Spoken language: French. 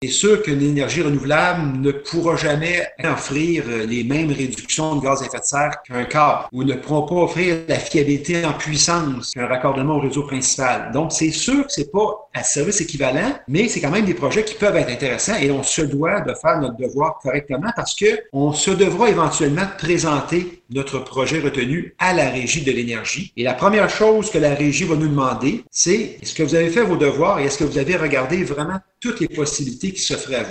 C'est sûr qu'une énergie renouvelable ne pourra jamais offrir les mêmes réductions de gaz à effet de serre qu'un câble ou ne pourra pas offrir la fiabilité en puissance qu'un raccordement au réseau principal. Donc, c'est sûr que c'est pas à service équivalent, mais c'est quand même des projets qui peuvent être intéressants et on se doit de faire notre devoir correctement parce que on se devra éventuellement présenter notre projet retenu à la Régie de l'énergie. Et la première chose que la Régie va nous demander, c'est est-ce que vous avez fait vos devoirs et est-ce que vous avez regardé vraiment toutes les possibilités qui s'offraient à vous?